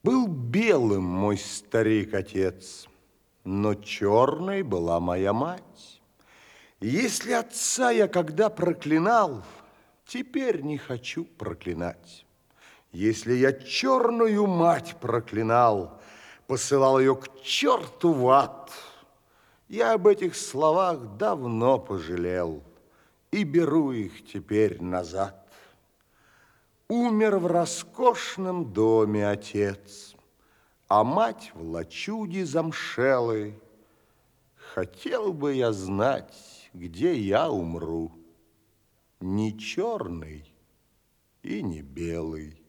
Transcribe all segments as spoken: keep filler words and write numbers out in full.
Был белым мой старик-отец, но черной была моя мать. Если отца я когда проклинал, теперь не хочу проклинать. Если я черную мать проклинал, посылал ее к черту в ад, я об этих словах давно пожалел и беру их теперь назад. Умер в роскошном доме отец, а мать в лачуге замшелой. Хотел бы я знать, где я умру, не черный и не белый.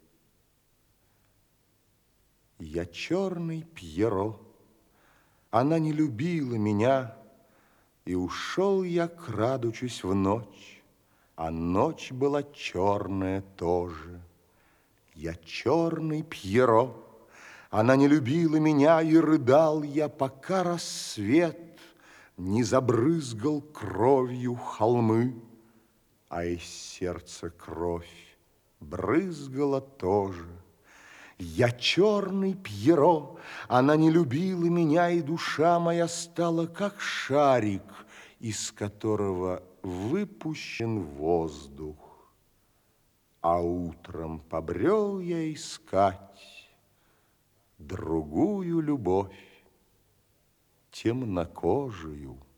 Я черный Пьеро, она не любила меня, и ушел я, крадучись в ночь, а ночь была черная тоже. Я черный Пьеро, она не любила меня, и рыдал я, пока рассвет не забрызгал кровью холмы, а из сердца кровь брызгала тоже. Я черный Пьеро, она не любила меня, и душа моя стала как шарик, из которого выпущен воздух. А утром побрел я искать другую любовь, темнокожую.